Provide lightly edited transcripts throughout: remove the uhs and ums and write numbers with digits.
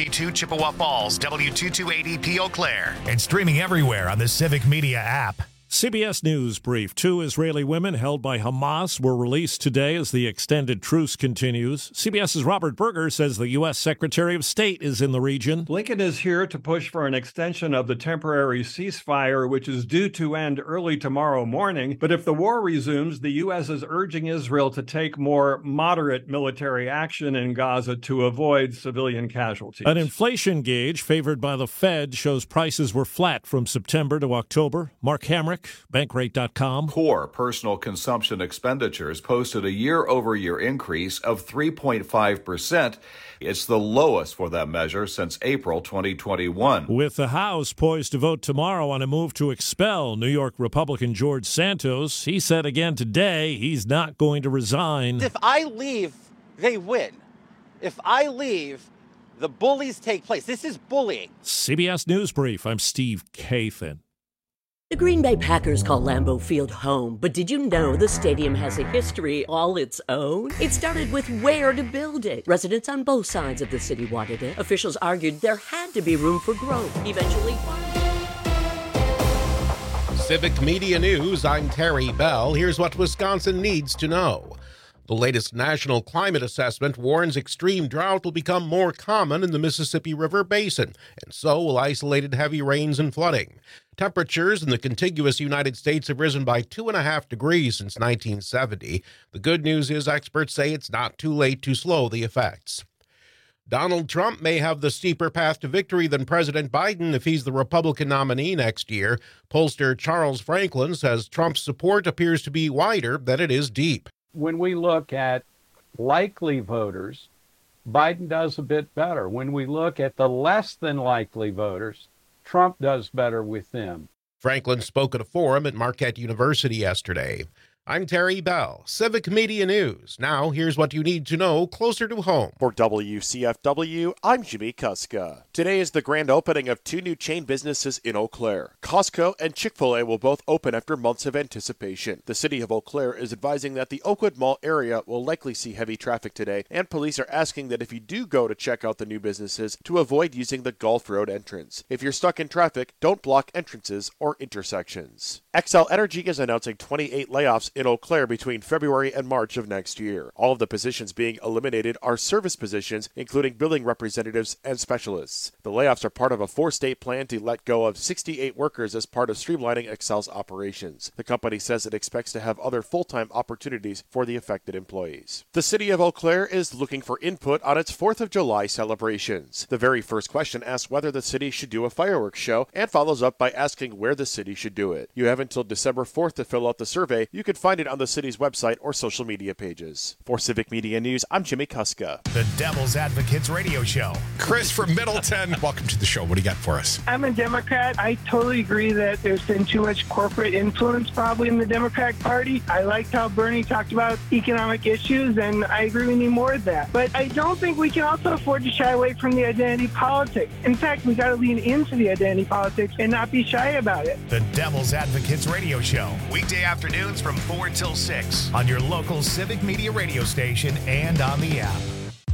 W52 Chippewa Falls, W228EP Eau Claire, and streaming everywhere on the Civic Media app. CBS News brief. 2 Israeli women held by Hamas were released today as the extended truce continues. CBS's Robert Berger says the U.S. Secretary of State is in the region. Blinken is here to push for an extension of the temporary ceasefire, which is due to end early tomorrow morning. But if the war resumes, the U.S. is urging Israel to take more moderate military action in Gaza to avoid civilian casualties. An inflation gauge favored by the Fed shows prices were flat from September to October. Mark Hamrick, Bankrate.com. Core personal consumption expenditures posted a year-over-year increase of 3.5%. It's the lowest for that measure since April 2021. With the House poised to vote tomorrow on a move to expel New York Republican George Santos, he said again today he's not going to resign. If I leave, they win. If I leave, the bullies take place. This is bullying. CBS News Brief. I'm Steve Kathan. The Green Bay Packers call Lambeau Field home, but did you know the stadium has a history all its own? It started with where to build it. Residents on both sides of the city wanted it. Officials argued there had to be room for growth. Eventually, Civic Media News, I'm Terry Bell. Here's what Wisconsin needs to know. The latest national climate assessment warns extreme drought will become more common in the Mississippi River Basin, and so will isolated heavy rains and flooding. Temperatures in the contiguous United States have risen by 2.5 degrees since 1970. The good news is experts say it's not too late to slow the effects. Donald Trump may have the steeper path to victory than President Biden if he's the Republican nominee next year. Pollster Charles Franklin says Trump's support appears to be wider than it is deep. When we look at likely voters, Biden does a bit better. When we look at the less than likely voters, Trump does better with them. Franklin spoke at a forum at Marquette University yesterday. I'm Terry Bell, Civic Media News. Now, here's what you need to know closer to home. For WCFW, I'm Jimmy Kuska. Today is the grand opening of 2 new chain businesses in Eau Claire. Costco and Chick-fil-A will both open after months of anticipation. The city of Eau Claire is advising that the Oakwood Mall area will likely see heavy traffic today, and police are asking that if you do go to check out the new businesses, to avoid using the Gulf Road entrance. If you're stuck in traffic, don't block entrances or intersections. Xcel Energy is announcing 28 layoffs in Eau Claire between February and March of next year. All of the positions being eliminated are service positions, including billing representatives and specialists. The layoffs are part of a 4-state plan to let go of 68 workers as part of streamlining Xcel's operations. The company says it expects to have other full-time opportunities for the affected employees. The city of Eau Claire is looking for input on its 4th of July celebrations. The very first question asks whether the city should do a fireworks show and follows up by asking where the city should do it. You have until December 4th to fill out the survey. You can find it on the city's website or social media pages. For Civic Media News, I'm Jimmy Kuska. The Devil's Advocates Radio Show. Chris from Middleton, welcome to the show. What do you got for us? I'm a Democrat. I totally agree that there's been too much corporate influence probably in the Democratic Party. I liked how Bernie talked about economic issues, and I agree we need more of that. But I don't think we can also afford to shy away from the identity politics. In fact, we got to lean into the identity politics and not be shy about it. The Devil's Advocates Radio Show. Weekday afternoons from 4 till 6 on your local Civic Media radio station and on the app.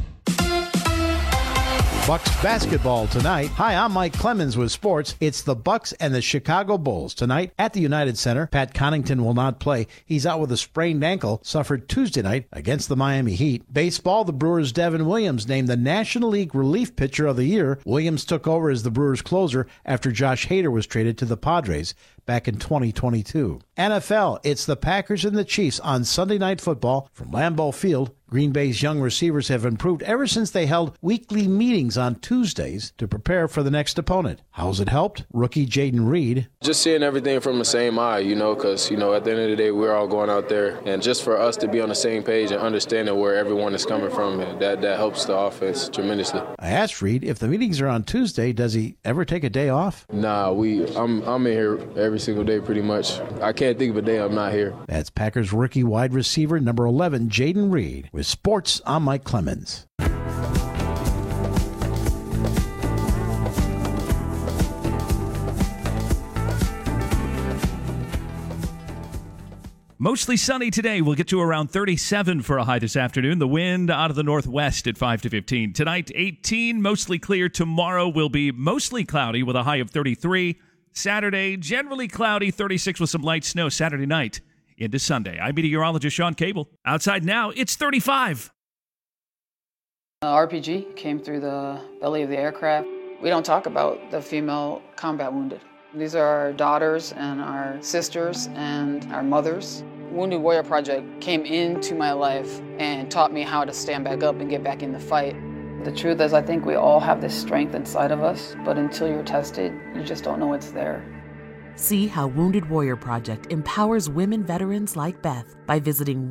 Bucks basketball tonight. Hi, I'm Mike Clemens with sports. It's the Bucks and the Chicago Bulls tonight at the United Center. Pat Connaughton will not play. He's out with a sprained ankle, suffered Tuesday night against the Miami Heat. Baseball, the Brewers' Devin Williams named the National League Relief Pitcher of the Year. Williams took over as the Brewers' closer after Josh Hader was traded to the Padres back in 2022. NFL, it's the Packers and the Chiefs on Sunday Night Football from Lambeau Field. Green Bay's young receivers have improved ever since they held weekly meetings on Tuesdays to prepare for the next opponent. How's it helped? Rookie Jaden Reed. Just seeing everything from the same eye, because, at the end of the day, we're all going out there. And just for us to be on the same page and understanding where everyone is coming from, that helps the offense tremendously. I asked Reed, if the meetings are on Tuesday, does he ever take a day off? Nah, I'm in here every single day pretty much. I can't think of a day I'm not here. That's Packers rookie wide receiver number 11, Jaden Reed. With sports, I'm Mike Clemens. Mostly sunny today. We'll get to around 37 for a high this afternoon. The wind out of the northwest at 5 to 15. Tonight, 18, mostly clear. Tomorrow will be mostly cloudy with a high of 33. Saturday, generally cloudy, 36 with some light snow Saturday night into Sunday. I'm meteorologist Sean Cable. Outside now, it's 35. RPG came through the belly of the aircraft. We don't talk about the female combat wounded. These are our daughters and our sisters and our mothers. Wounded Warrior Project came into my life and taught me how to stand back up and get back in the fight. The truth is, I think we all have this strength inside of us, but until you're tested, you just don't know it's there. See how Wounded Warrior Project empowers women veterans like Beth by visiting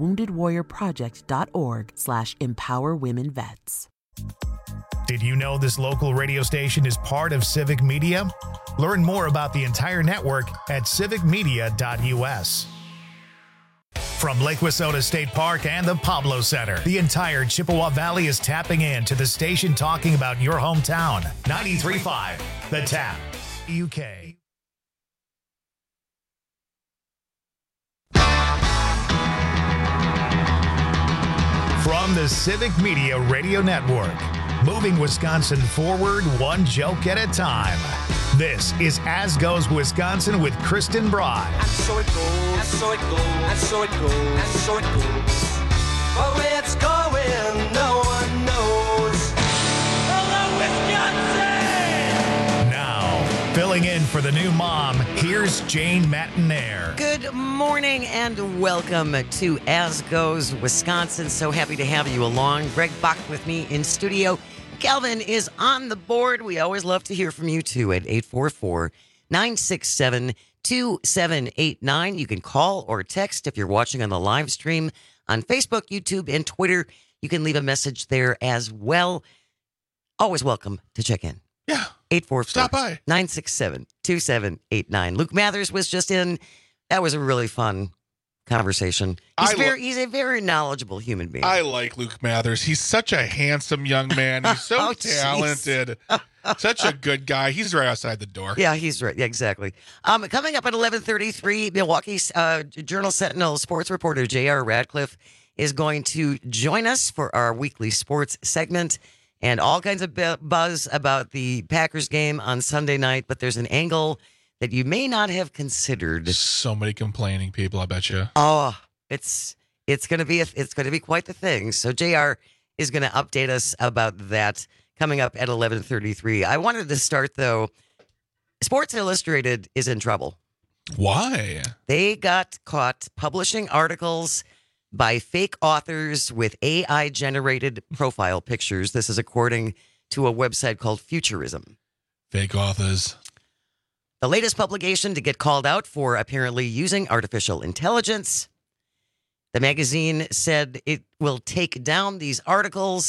woundedwarriorproject.org/empowerwomenvets. Did you know this local radio station is part of Civic Media? Learn more about the entire network at civicmedia.us. From Lake Wissota State Park and the Pablo Center, the entire Chippewa Valley is tapping in to the station talking about your hometown. 93.5, The Tap, UK. From the Civic Media Radio Network, moving Wisconsin forward one joke at a time. This is As Goes Wisconsin with Kristen Broad. And so it goes, and so it goes, and so it goes, and so it goes. But where it's going, no one knows. Hello, Wisconsin! Now, filling in for the new mom, here's Jane Matinaire. Good morning and welcome to As Goes Wisconsin. So happy to have you along. Greg Bach with me in studio. Calvin is on the board. We always love to hear from you, too, at 844-967-2789. You can call or text if you're watching on the live stream on Facebook, YouTube, and Twitter. You can leave a message there as well. Always welcome to check in. Yeah. 844-967-2789. Luke Mathers was just in. That was a really fun conversation. He's a very knowledgeable human being. I like Luke Mathers. He's such a handsome young man. He's so talented. Such a good guy. He's right outside the door. Yeah, he's right. Yeah, exactly. Coming up at 11:33, Milwaukee Journal-Sentinel sports reporter J.R. Radcliffe is going to join us for our weekly sports segment and all kinds of buzz about the Packers game on Sunday night. But there's an angle that you may not have considered. So many complaining people, I bet you. Oh, it's going to be quite the thing. So JR is going to update us about that coming up at 11:33. I wanted to start though. Sports Illustrated is in trouble. Why? They got caught publishing articles by fake authors with AI generated profile pictures. This is according to a website called Futurism. Fake authors. The latest publication to get called out for apparently using artificial intelligence. The magazine said it will take down these articles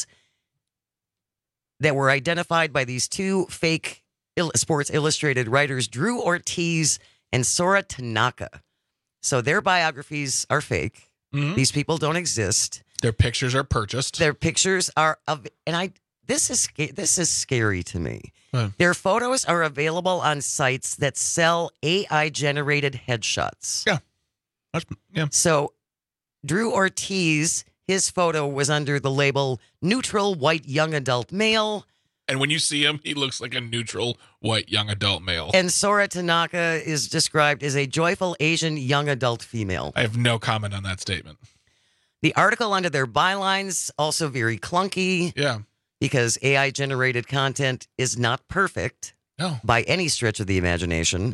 that were identified by these two fake Sports Illustrated writers, Drew Ortiz and Sora Tanaka. So their biographies are fake. Mm-hmm. These people don't exist. Their pictures are purchased. Their pictures are this is scary to me. Their photos are available on sites that sell AI-generated headshots. Yeah. So Drew Ortiz, his photo was under the label neutral white young adult male. And when you see him, he looks like a neutral white young adult male. And Sora Tanaka is described as a joyful Asian young adult female. I have no comment on that statement. The article under their bylines also very clunky. Yeah. Because AI-generated content is not perfect by any stretch of the imagination.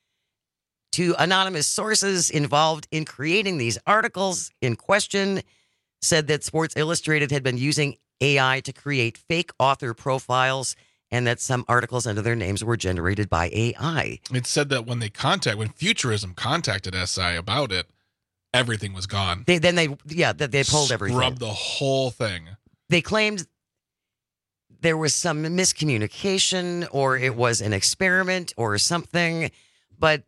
Two anonymous sources involved in creating these articles in question said that Sports Illustrated had been using AI to create fake author profiles and that some articles under their names were generated by AI. It said that when Futurism contacted SI about it, everything was gone. They pulled everything. Scrubbed the whole thing. They claimed there was some miscommunication or it was an experiment or something, but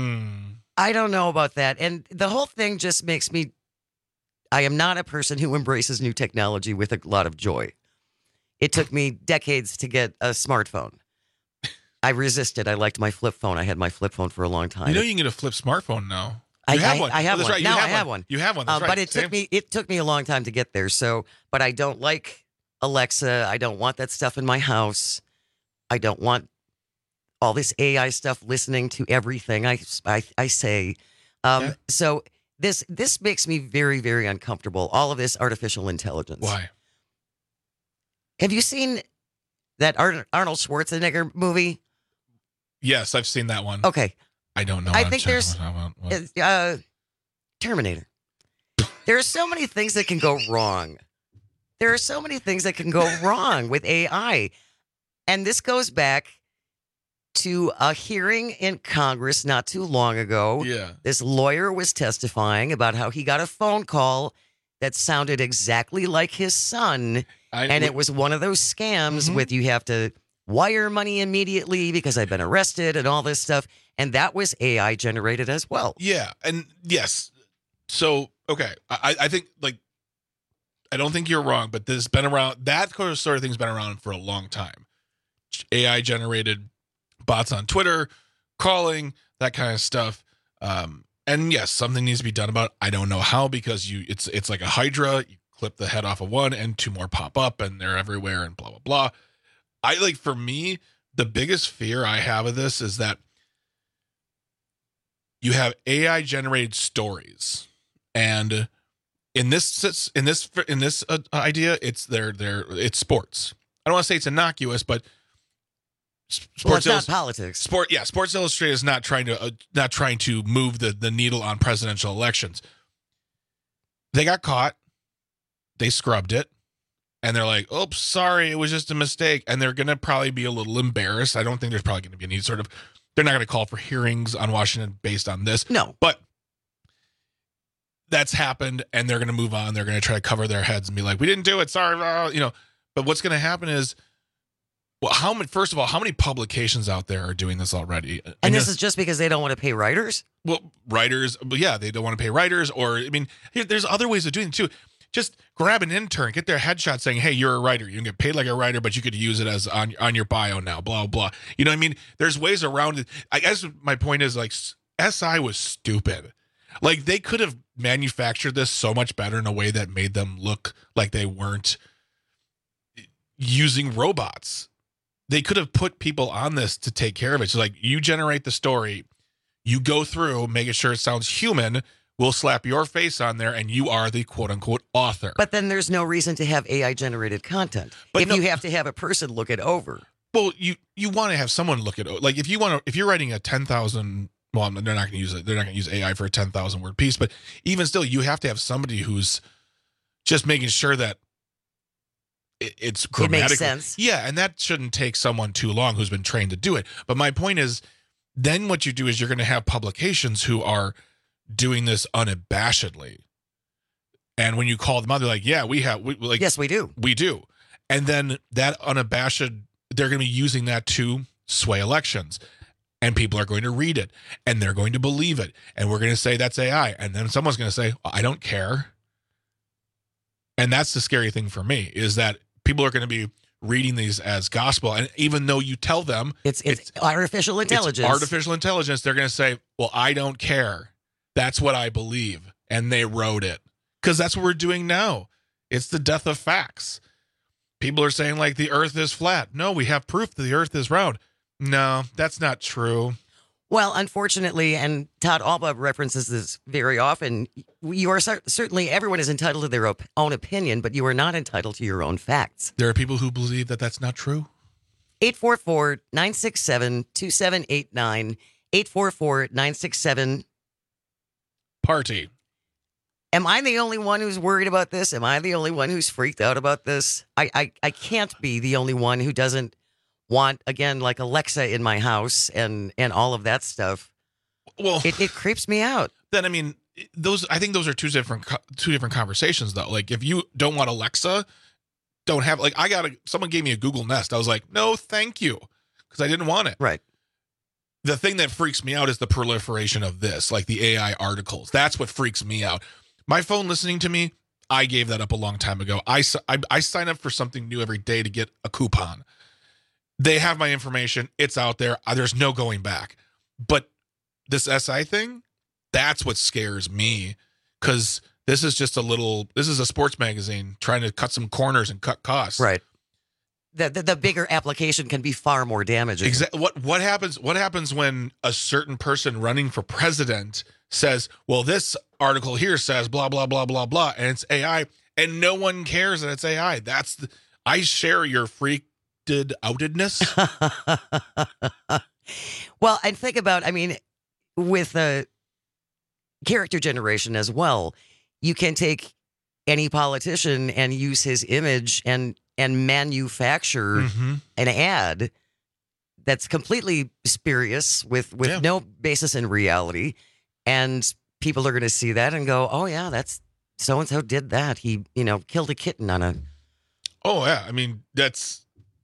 I don't know about that. And the whole thing just makes me, I am not a person who embraces new technology with a lot of joy. It took me decades to get a smartphone. I resisted. I liked my flip phone. I had my flip phone for a long time. You know you can get a flip smartphone now. I have one. have one. Right. Now I have one. You have one. That's right. But it took me a long time to get there. So, but I don't like Alexa. I don't want that stuff in my house. I don't want all this AI stuff listening to everything I say. So this makes me very, very uncomfortable. All of this artificial intelligence. Why? Have you seen that Arnold Schwarzenegger movie? Yes, I've seen that one. Okay. I don't know. I think there's Terminator. There are so many things that can go wrong. There are so many things that can go wrong with AI. And this goes back to a hearing in Congress not too long ago. Yeah. This lawyer was testifying about how he got a phone call that sounded exactly like his son. And it was one of those scams with you have to wire money immediately because I've been arrested and all this stuff. And that was AI generated as well. Yeah. And yes. So, okay. I think, like, I don't think you're wrong, but this has been around. That sort of thing's been around for a long time. AI generated bots on Twitter, calling, that kind of stuff. And yes, something needs to be done about it. I don't know how, because it's like a hydra. You clip the head off of one and two more pop up and they're everywhere and blah, blah, blah. For me, the biggest fear I have of this is that you have AI generated stories, and in this idea, it's sports. I don't want to say it's innocuous, but it's not politics. Sports Illustrated is not trying to move the needle on presidential elections. They got caught, they scrubbed it, and they're like, "Oops, sorry, it was just a mistake." And they're gonna probably be a little embarrassed. I don't think there's probably gonna be any sort of. They're not gonna call for hearings on Washington based on this. No, but that's happened, and they're gonna move on. They're gonna try to cover their heads and be like, "We didn't do it, sorry," But what's gonna happen is. Well, how many publications out there are doing this already? And this is just because they don't want to pay writers? Well, writers, but yeah, they don't want to pay writers, or, there's other ways of doing it too. Just grab an intern, get their headshot saying, "Hey, you're a writer. You can get paid like a writer, but you could use it as on your bio now, blah, blah." You know what I mean? There's ways around it. I guess my point is, like, SI was stupid. Like, they could have manufactured this so much better in a way that made them look like they weren't using robots. They could have put people on this to take care of it. So, like, you generate the story, you go through, making sure it sounds human. We'll slap your face on there, and you are the quote-unquote author. But then there's no reason to have AI-generated content if you have to have a person look it over. Well, you want to have someone look it over. Like, if you're writing a 10,000, well, they're not going to use it. They're not going to use AI for a 10,000 word piece. But even still, you have to have somebody who's just making sure that it's grammatically. It makes sense. Yeah, and that shouldn't take someone too long who's been trained to do it. But my point is, then what you do is you're going to have publications who are doing this unabashedly. And when you call them out, they're like, "Yeah, yes, we do. We do." And then that unabashed, they're going to be using that to sway elections. And people are going to read it, and they're going to believe it. And we're going to say that's AI. And then someone's going to say, "I don't care." And that's the scary thing for me, is that people are going to be reading these as gospel. And even though you tell them it's artificial intelligence, they're going to say, "Well, I don't care. That's what I believe." And they wrote it, because that's what we're doing now. It's the death of facts. People are saying, like, the earth is flat. No, we have proof that the earth is round. No, that's not true. Well, unfortunately, and Todd Alba references this very often, you are certainly, everyone is entitled to their own opinion, but you are not entitled to your own facts. There are people who believe that that's not true. 844-967-2789, 844-967 Party. Am I the only one who's worried about this? Am I the only one who's freaked out about this? I can't be the only one who doesn't want, again, like Alexa in my house and all of that stuff. Well, it creeps me out. Then, I mean, I think those are two different conversations, though. Like, if you don't want Alexa, don't have, like, someone gave me a Google Nest. I was like, "No, thank you," because I didn't want it. Right. The thing that freaks me out is the proliferation of this, like the AI articles. That's what freaks me out. My phone listening to me, I gave that up a long time ago. I sign up for something new every day to get a coupon. They have my information. It's out there. There's no going back. But this SI thing, That's what scares me, because this is a sports magazine trying to cut some corners and cut costs. Right. The bigger application can be far more damaging. Exactly. What happens when a certain person running for president says, well, this article here says blah, blah, blah, blah, blah, and it's AI, and no one cares that it's AI. I share your freaked outedness. Well, and think about, with character generation as well, you can take any politician and use his image and manufacture an ad that's completely spurious with no basis in reality. And people are going to see that and go, oh, yeah, that's so-and-so did that. He, killed a kitten on a... Oh, yeah. That's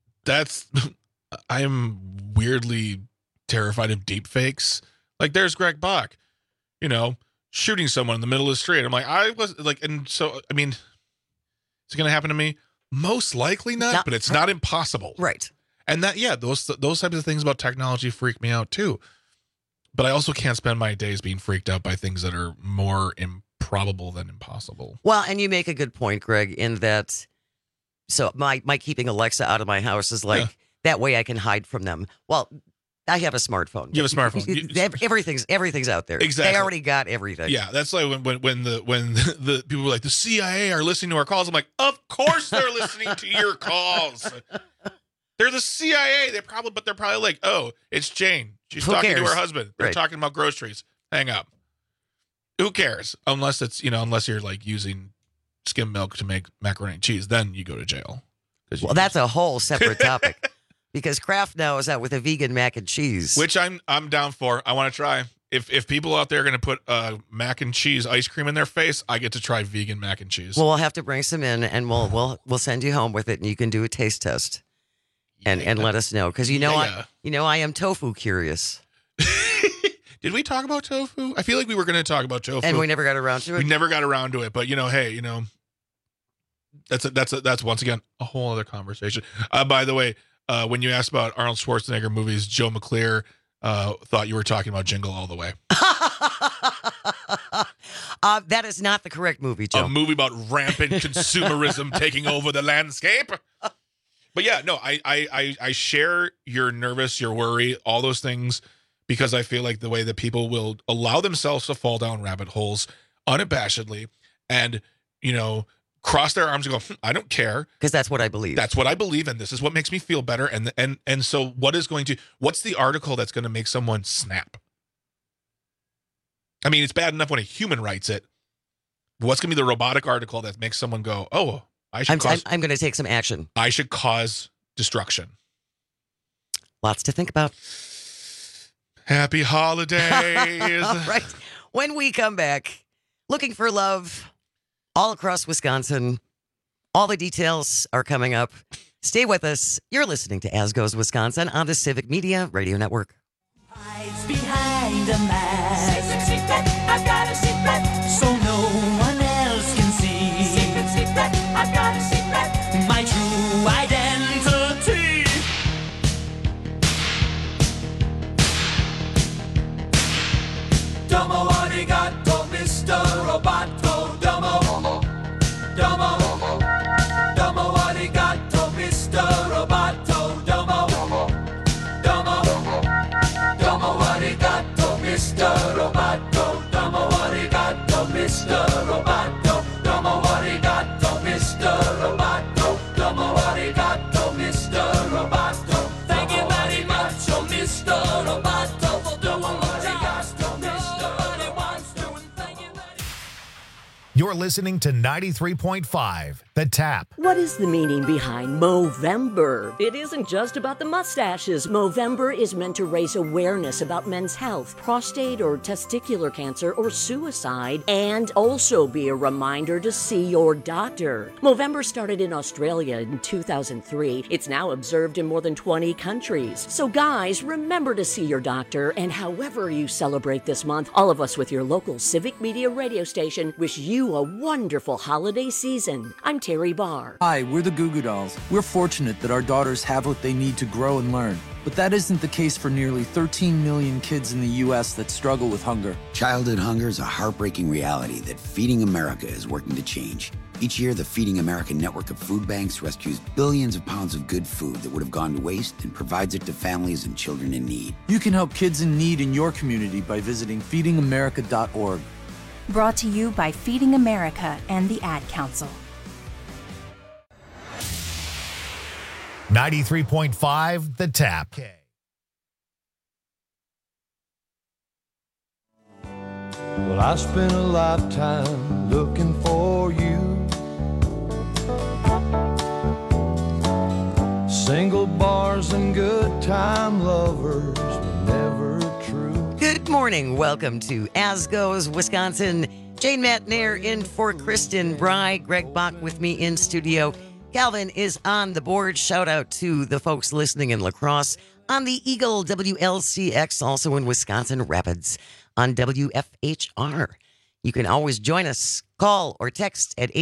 I'm weirdly terrified of deep fakes. Like, there's Greg Bach, shooting someone in the middle of the street. I'm like, is it going to happen to me? Most likely not, but it's not impossible. Right. And those types of things about technology freak me out too. But I also can't spend my days being freaked out by things that are more improbable than impossible. Well, and you make a good point, Greg, in that, so my keeping Alexa out of my house is like, that way I can hide from them. Well, I have a smartphone. You have a smartphone. Everything's out there. Exactly. They already got everything. Yeah, that's like when the people were like, the CIA are listening to our calls. I'm like, of course they're listening to your calls. They're the CIA. They're probably like, oh, it's Jane. She's talking to her husband. They're talking about groceries. Hang up. Who cares? Unless you're like using skim milk to make macaroni and cheese, then you go to jail. Well, that's a whole separate topic. Because Kraft now is out with a vegan mac and cheese, which I'm down for. I want to try. If people out there are going to put mac and cheese ice cream in their face, I get to try vegan mac and cheese. Well, we'll have to bring some in, and we'll send you home with it, and you can do a taste test, and let us know, because I am tofu curious. Did we talk about tofu? I feel like we were going to talk about tofu, and we never got around to it. We never got around to it, but hey, that's once again a whole other conversation. By the way. When you asked about Arnold Schwarzenegger movies, Joe McClure thought you were talking about Jingle All the Way. That is not the correct movie, Joe. A movie about rampant consumerism taking over the landscape. But yeah, no, I share your nervous, your worry, all those things, because I feel like the way that people will allow themselves to fall down rabbit holes unabashedly and, cross their arms and go, I don't care. Because that's what I believe. That's what I believe, and this is what makes me feel better. And so what's the article that's going to make someone snap? It's bad enough when a human writes it. What's going to be the robotic article that makes someone go, oh, I'm going to take some action. I should cause destruction. Lots to think about. Happy holidays. All right. When we come back, looking for love all across Wisconsin. All the details are coming up. Stay with us. You're listening to As Goes Wisconsin on the Civic Media Radio Network. Hides behind a mask. Secret, I've got a secret, so no one else can see. Secret, I've got a secret, my true identity. Domo arigato, Mr. Roboto. Domo, domo arigato, Mr. Roboto. Domo, domo arigato, Mr. Roboto. Domo arigato, Mr. Roboto. Domo arigato, Mr. Roboto. Domo arigato, Mr. Roboto. Thank you very much, oh Mr. Roboto, for doing what arigato, Mr. Anyone's doing. Thank you very much. You're listening to 93.5, The Tap. What is the meaning behind Movember? It isn't just about the mustaches. Movember is meant to raise awareness about men's health, prostate or testicular cancer, or suicide, and also be a reminder to see your doctor. Movember started in Australia in 2003. It's now observed in more than 20 countries. So guys, remember to see your doctor, and however you celebrate this month, all of us with your local Civic Media radio station wish you a a wonderful holiday season. I'm Terry Barr. Hi, we're the Goo Goo Dolls. We're fortunate that our daughters have what they need to grow and learn. But that isn't the case for nearly 13 million kids in the U.S. that struggle with hunger. Childhood hunger is a heartbreaking reality that Feeding America is working to change. Each year, the Feeding America network of food banks rescues billions of pounds of good food that would have gone to waste and provides it to families and children in need. You can help kids in need in your community by visiting feedingamerica.org. Brought to you by Feeding America and the Ad Council. 93.5 The Tap. Well, I spent a lifetime looking for you. Single bars and good time lovers were never true. Good morning. Welcome to Asgo's Wisconsin. Jane Matnair in for Kristen Bry. Greg Bach with me in studio. Calvin is on the board. Shout out to the folks listening in La Crosse on the Eagle WLCX, also in Wisconsin Rapids on WFHR. You can always join us. Call or text at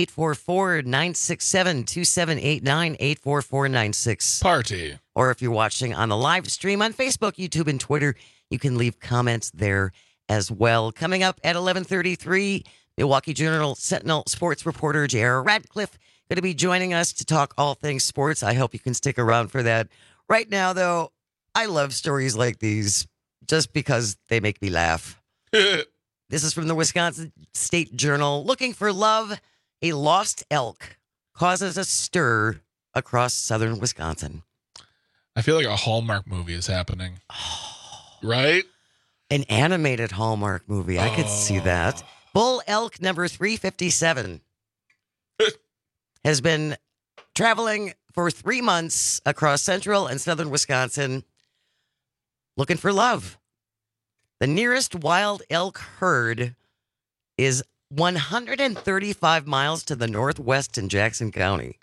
844-967-2789, 844-96. Party. Or if you're watching on the live stream on Facebook, YouTube, and Twitter, you can leave comments there as well. Coming up at 11:33, Milwaukee Journal Sentinel sports reporter J.R. Radcliffe going to be joining us to talk all things sports. I hope you can stick around for that. Right now, though, I love stories like these just because they make me laugh. This is from the Wisconsin State Journal. Looking for love, a lost elk causes a stir across southern Wisconsin. I feel like a Hallmark movie is happening. Right? An animated Hallmark movie. I could see that. Bull elk number 357 has been traveling for 3 months across central and southern Wisconsin looking for love. The nearest wild elk herd is 135 miles to the northwest in Jackson County.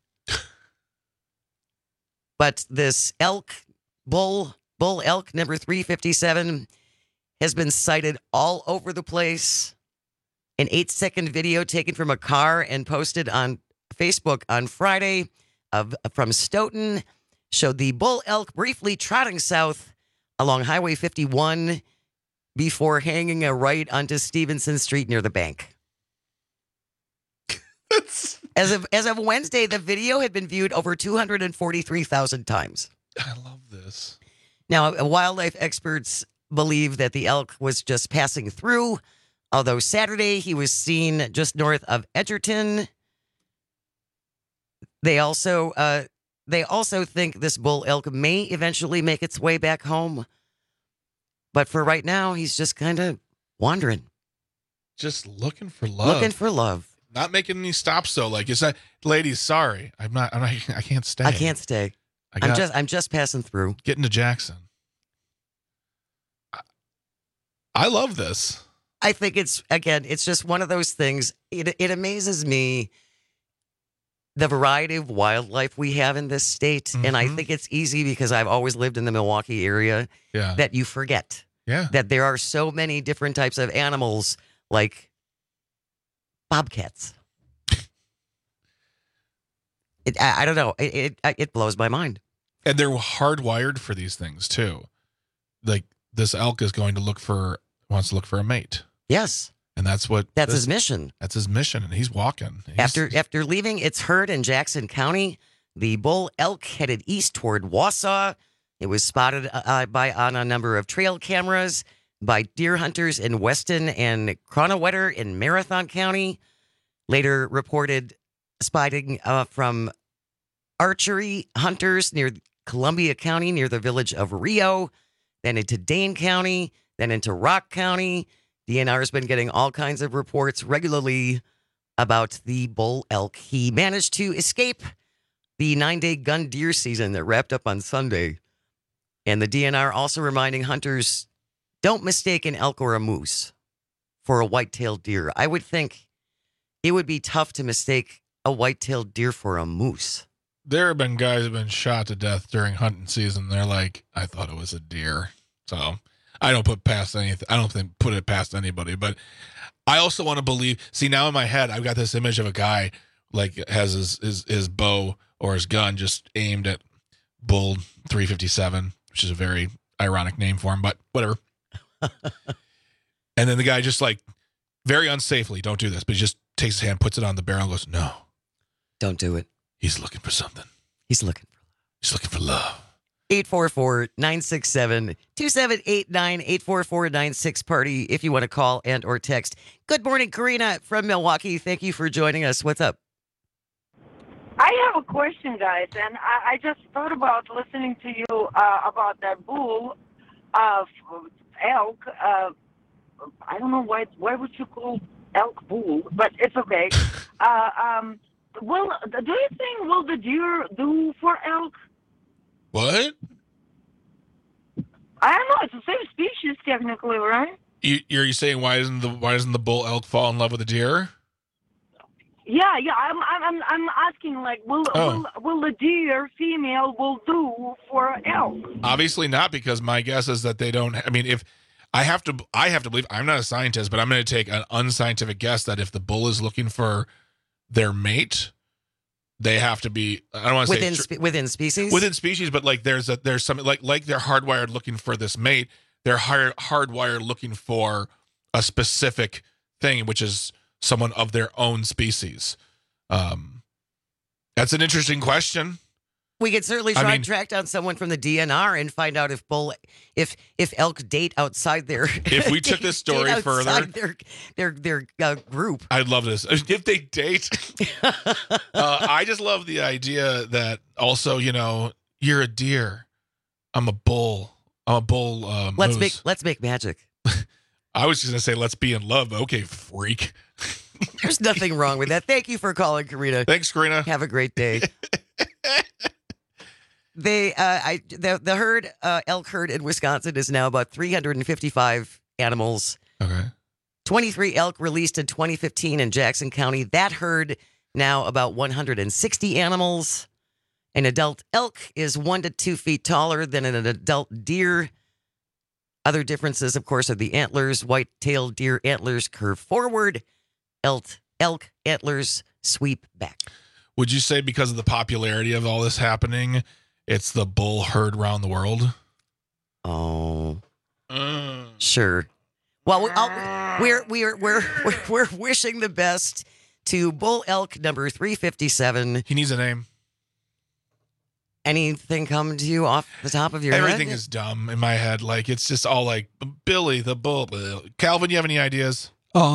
But this bull elk number 357 has been sighted all over the place. An 8-second video taken from a car and posted on Facebook on Friday from Stoughton showed the bull elk briefly trotting south along Highway 51 before hanging a right onto Stevenson Street near the bank. As of Wednesday, the video had been viewed over 243,000 times. I love this. Now, wildlife experts believe that the elk was just passing through, although Saturday he was seen just north of Edgerton. They also think this bull elk may eventually make its way back home. But for right now, he's just kind of wandering. Just looking for love. Looking for love. Not making any stops though. Like, is that, ladies, sorry. I can't stay. I can't stay. I'm just passing through. Getting to Jackson. I love this. I think it's just one of those things. It amazes me the variety of wildlife we have in this state. Mm-hmm. And I think it's easy because I've always lived in the Milwaukee area that you forget that there are so many different types of animals like bobcats. I don't know. It blows my mind. And they're hardwired for these things too. Like this elk is wants to look for a mate. Yes. And that's his mission. That's his mission. And he's walking. After leaving its herd in Jackson County, the bull elk headed east toward Wausau. It was spotted on a number of trail cameras by deer hunters in Weston and Kronawetter in Marathon County. Later reported spotting from archery hunters near Columbia County, near the village of Rio, then into Dane County, then into Rock County. DNR has been getting all kinds of reports regularly about the bull elk. He managed to escape the 9-day gun deer season that wrapped up on Sunday. And the DNR also reminding hunters, don't mistake an elk or a moose for a white-tailed deer. I would think it would be tough to mistake a white-tailed deer for a moose. There have been guys who have been shot to death during hunting season. They're like, I thought it was a deer. So I don't put past anything. I don't think put it past anybody. But I also want to believe. See, now in my head, I've got this image of a guy like has his bow or his gun just aimed at Bull 357, which is a very ironic name for him, but whatever. And then the guy just like very unsafely, don't do this, but he just takes his hand, puts it on the barrel, and goes, "No, don't do it. He's looking for something. He's looking for love." 844-967-2789, 844-96-PARTY if you want to call and or text. Good morning, Karina from Milwaukee. Thank you for joining us. What's up? I have a question, guys, and I just thought about listening to you about that bull of elk. I don't know why would you call elk bull, but it's okay. Do you think will the deer do for elk? What? I don't know. It's the same species technically, right? You're saying why doesn't the bull elk fall in love with the deer? Yeah. I'm asking, like, will the deer female will do for elk? Obviously not, because my guess is that they don't. I mean, if I have to believe, I'm not a scientist, but I'm going to take an unscientific guess that if the bull is looking for their mate, they have to be. I don't want to say within species. Within species, but like there's something like they're hardwired looking for this mate. They're hardwired looking for a specific thing, which is someone of their own species. That's an interesting question. We could certainly try and track down someone from the DNR and find out if elk date outside their. If we took this story further, their group. I'd love this. If they date, I just love the idea that also, you're a deer, I'm a bull. I'm a bull. Let's make magic. I was just gonna say let's be in love. But okay, freak. There's nothing wrong with that. Thank you for calling, Karina. Thanks, Karina. Have a great day. The elk herd in Wisconsin is now about 355 animals. Okay. 23 elk released in 2015 in Jackson County. That herd now about 160 animals. An adult elk is 1 to 2 feet taller than an adult deer. Other differences, of course, are the antlers. White-tailed deer antlers curve forward. Elk antlers sweep back. Would you say because of the popularity of all this happening, it's the bull herd around the world? Oh, sure. Well, we're wishing the best to bull elk number 357. He needs a name. Anything come to you off the top of your head? Everything is dumb in my head. Like, it's just all like Billy the bull. Calvin, you have any ideas?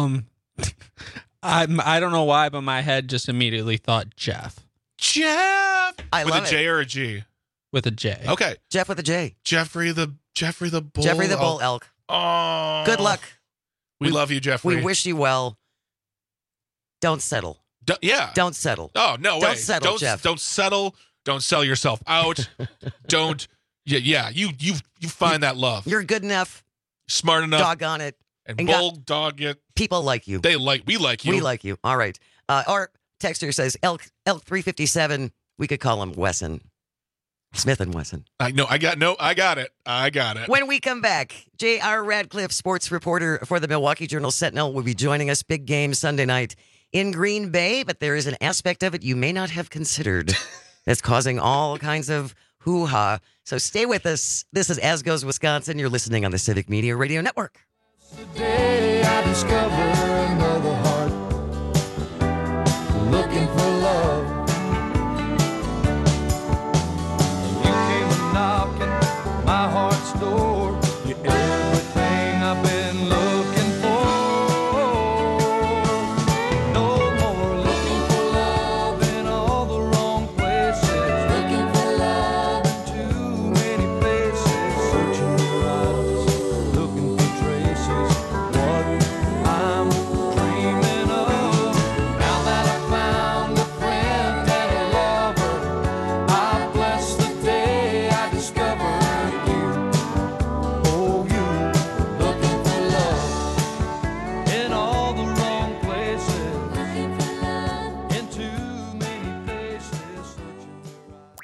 I don't know why, but my head just immediately thought Jeff. Jeff. I with love a J it. or a G? With a J. Okay. Jeff with a J. Jeffrey the bull. Jeffrey the bull elk. Oh. Good luck. We love you, Jeffrey. We wish you well. Don't settle. Don't settle. Oh, no way. Don't settle, Jeff. Don't settle. Don't sell yourself out. Don't. Yeah. You find that love. You're good enough. Smart enough. Doggone it. And bulldog it. People like you. We like you. We like you. All right. Our texter says elk 357. We could call him Wesson. Smith and Wesson. I got it. When we come back, J.R. Radcliffe, sports reporter for the Milwaukee Journal-Sentinel, will be joining us. Big game Sunday night in Green Bay, but there is an aspect of it you may not have considered that's causing all kinds of hoo-ha. So stay with us. This is As Goes Wisconsin. You're listening on the Civic Media Radio Network. Today I discover another heart looking for love. You came knocking my heart's door. You're everything I've been looking for. No more looking for love in all the wrong places. Looking for love in too many places. Searching your eyes, looking for traces. What I'm dreaming of. Now that I found the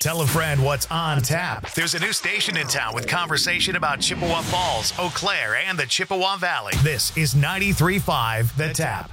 Tell a friend what's on tap. There's a new station in town with conversation about Chippewa Falls, Eau Claire, and the Chippewa Valley. This is 93.5 The Tap.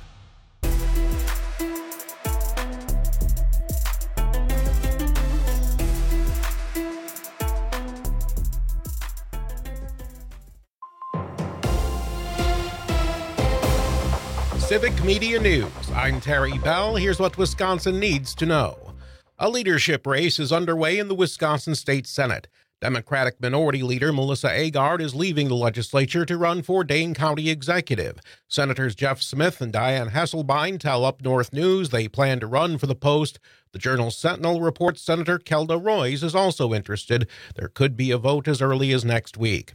Civic Media News. I'm Terry Bell. Here's what Wisconsin needs to know. A leadership race is underway in the Wisconsin State Senate. Democratic Minority Leader Melissa Agard is leaving the legislature to run for Dane County Executive. Senators Jeff Smith and Diane Hesselbein tell Up North News they plan to run for the post. The Journal Sentinel reports Senator Kelda Roys is also interested. There could be a vote as early as next week.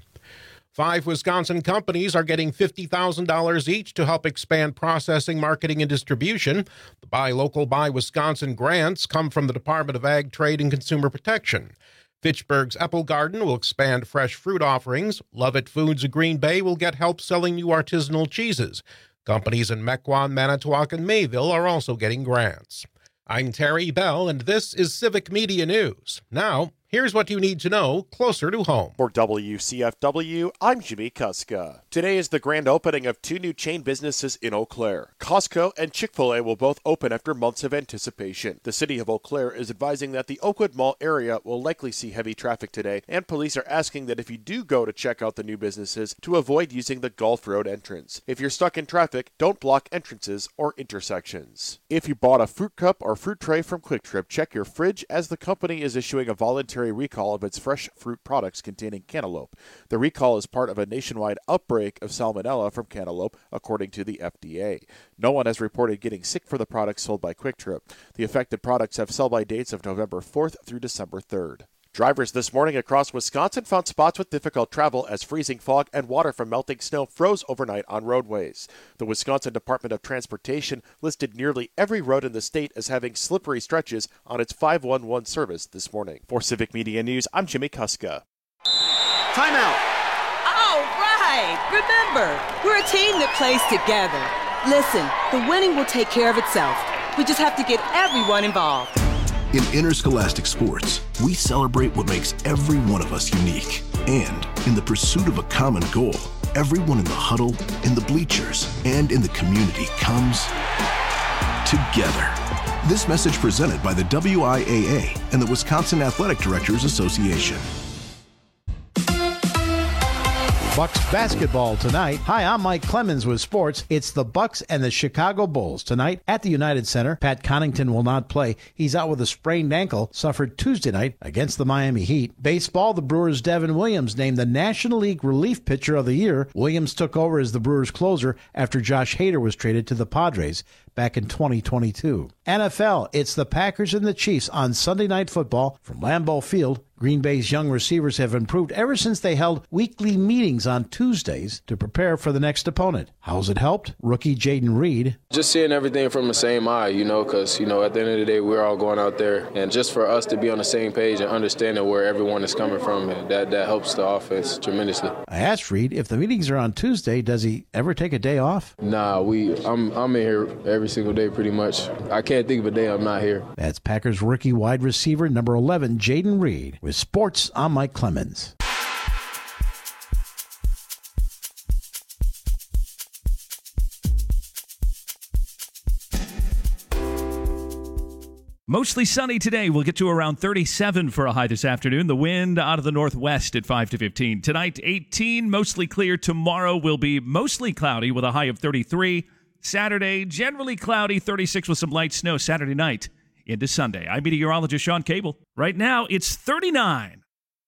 5 Wisconsin companies are getting $50,000 each to help expand processing, marketing, and distribution. The Buy Local, Buy Wisconsin grants come from the Department of Ag, Trade, and Consumer Protection. Fitchburg's Apple Garden will expand fresh fruit offerings. Lovett Foods of Green Bay will get help selling new artisanal cheeses. Companies in Mequon, Manitowoc, and Mayville are also getting grants. I'm Terry Bell, and this is Civic Media News. Now, here's what you need to know closer to home. For WCFW, I'm Jimmy Kuska. Today is the grand opening of 2 new chain businesses in Eau Claire. Costco and Chick-fil-A will both open after months of anticipation. The city of Eau Claire is advising that the Oakwood Mall area will likely see heavy traffic today, and police are asking that if you do go to check out the new businesses, to avoid using the Gulf Road entrance. If you're stuck in traffic, don't block entrances or intersections. If you bought a fruit cup or fruit tray from Quick Trip, check your fridge as the company is issuing a voluntary recall of its fresh fruit products containing cantaloupe. The recall is part of a nationwide outbreak of salmonella from cantaloupe, according to the FDA. No one has reported getting sick for the products sold by Quick Trip. The affected products have sell-by dates of November 4th through December 3rd. Drivers this morning across Wisconsin found spots with difficult travel as freezing fog and water from melting snow froze overnight on roadways. The Wisconsin Department of Transportation listed nearly every road in the state as having slippery stretches on its 511 service this morning. For Civic Media News, I'm Jimmy Kuska. Timeout. All right. Remember, we're a team that plays together. Listen, the winning will take care of itself. We just have to get everyone involved. In interscholastic sports, we celebrate what makes every one of us unique. And in the pursuit of a common goal, everyone in the huddle, in the bleachers, and in the community comes together. This message presented by the WIAA and the Wisconsin Athletic Directors Association. Bucks basketball tonight. Hi, I'm Mike Clemens with sports. It's the Bucks and the Chicago Bulls tonight at the United Center. Pat Connaughton will not play. He's out with a sprained ankle, suffered Tuesday night against the Miami Heat. Baseball, the Brewers' Devin Williams named the National League Relief Pitcher of the Year. Williams took over as the Brewers' closer after Josh Hader was traded to the Padres back in 2022. NFL, it's the Packers and the Chiefs on Sunday Night Football from Lambeau Field. Green Bay's young receivers have improved ever since they held weekly meetings on Tuesdays to prepare for the next opponent. How's it helped? Rookie Jaden Reed. Just seeing everything from the same eye, because, at the end of the day, we're all going out there. And just for us to be on the same page and understanding where everyone is coming from, that helps the offense tremendously. I asked Reed, if the meetings are on Tuesday, does he ever take a day off? Nah, I'm in here every single day pretty much. I can't think of a day I'm not here. That's Packers rookie wide receiver number 11, Jaden Reed. With sports, I'm Mike Clemens. Mostly sunny today. We'll get to around 37 for a high this afternoon. The wind out of the northwest at 5 to 15. Tonight, 18, mostly clear. Tomorrow will be mostly cloudy with a high of 33. Saturday, generally cloudy, 36 with some light snow Saturday night into Sunday. I'm meteorologist Sean Cable. Right now, it's 39.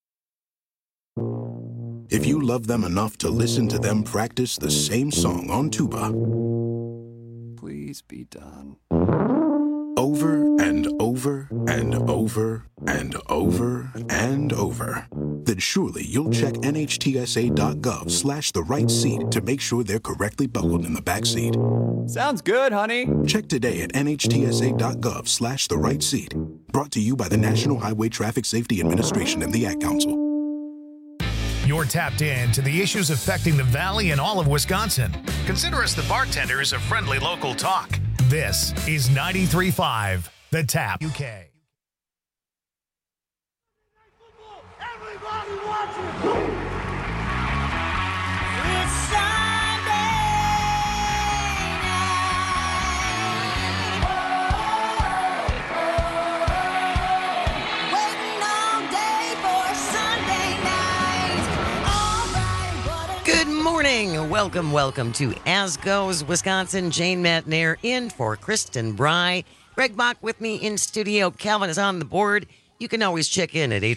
If you love them enough to listen to them practice the same song on tuba, Please be done. over and over and over and over and over, then surely you'll check NHTSA.gov/the right seat to make sure they're correctly buckled in the back seat. Sounds good, honey. Check today at NHTSA.gov/the right seat. Brought to you by the National Highway Traffic Safety Administration and the Ad Council. You're tapped in to the issues affecting the Valley and all of Wisconsin. Consider us the bartenders of friendly local talk. This is 93.5 The Tap UK. morning. Welcome to As Goes Wisconsin. Jane Matnair in for Kristen Bry. Greg Bach with me in studio. Calvin is on the board. You can always check in at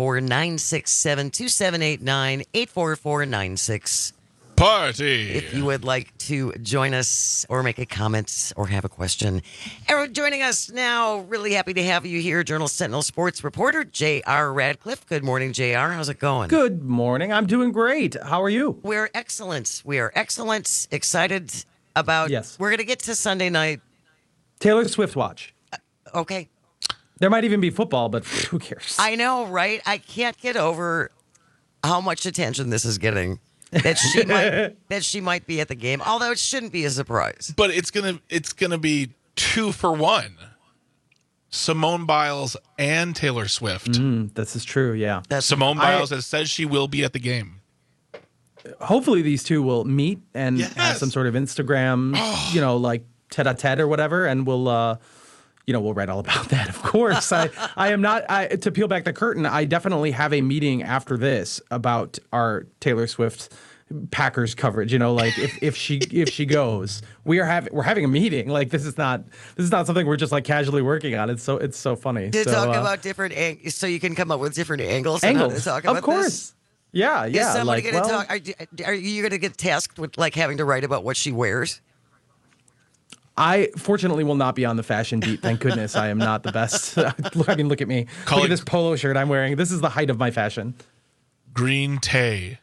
844-967-2789, 844-96. Party. If you would like to join us or make a comment or have a question. And joining us now, really happy to have you here, Journal Sentinel sports reporter J.R. Radcliffe. Good morning, J.R. How's it going? Good morning. I'm doing great. How are you? We're excellent. Excited about. Yes. We're going to get to Sunday night. Taylor Swift watch. Okay. There might even be football, but who cares? I know, right? I can't get over how much attention this is getting. That she might be at the game, although it shouldn't be a surprise. But it's gonna be 2 for 1. Simone Biles and Taylor Swift. This is true, yeah. Simone Biles has said she will be at the game. Hopefully these two will meet and have some sort of Instagram, like tete-a-tete or whatever, and we'll write all about that, of course. I am not, to peel back the curtain, I definitely have a meeting after this about our Taylor Swift Packers coverage. If she goes, we're having a meeting. Like this is not something we're just like casually working on. It's so funny. To talk about different angles, so you can come up with different angles. On how to talk about of course. This? Yeah. Is somebody going to talk? Are you going to get tasked with like having to write about what she wears? I fortunately will not be on the fashion beat. Thank goodness I am not the best. I mean, look at me. Look at this polo shirt I'm wearing. This is the height of my fashion. Green Tay.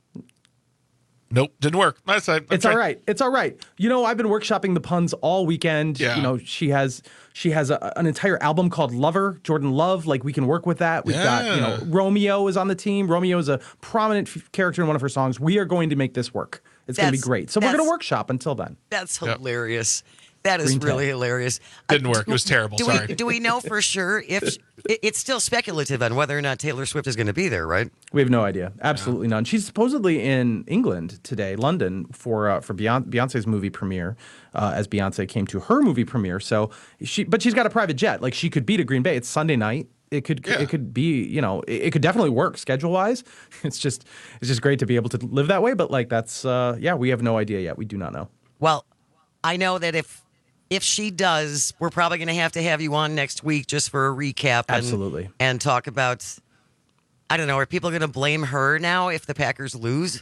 Nope, didn't work. It's all right. It's all right. I've been workshopping the puns all weekend. Yeah. She has an entire album called Lover, Jordan Love. Like we can work with that. We've got, Romeo is on the team. Romeo is a prominent character in one of her songs. We are going to make this work. It's going to be great. So we're going to workshop until then. That's hilarious. That is really hilarious. Didn't work. It was terrible. Sorry. Do we know for sure if it's still speculative on whether or not Taylor Swift is going to be there, right? We have no idea. Absolutely none. She's supposedly in England today, London, for Beyonce's movie premiere, as Beyonce came to her movie premiere. So but she's got a private jet. Like she could be to Green Bay. It's Sunday night. It could be, it could definitely work schedule wise. It's just great to be able to live that way. But like that's we have no idea yet. We do not know. Well, I know that if she does, we're probably going to have you on next week just for a recap. Absolutely. And talk about, I don't know, are people going to blame her now if the Packers lose?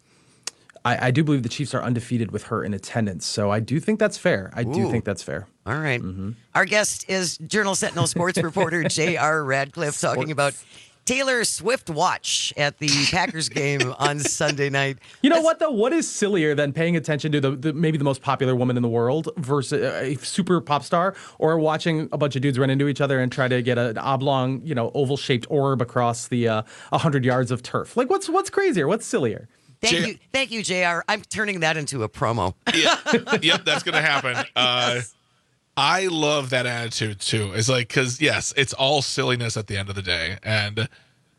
I do believe the Chiefs are undefeated with her in attendance. So I do think that's fair. I do think that's fair. All right. Mm-hmm. Our guest is Journal Sentinel sports reporter J.R. Radcliffe talking about Taylor Swift watch at the Packers game on Sunday night. What though? What is sillier than paying attention to the maybe the most popular woman in the world versus a super pop star, or watching a bunch of dudes run into each other and try to get an oblong, oval shaped orb across the 100 yards of turf? Like what's crazier? What's sillier? Thank you, JR. I'm turning that into a promo. Yep, that's gonna happen. I love that attitude too. It's like, because yes, it's all silliness at the end of the day. And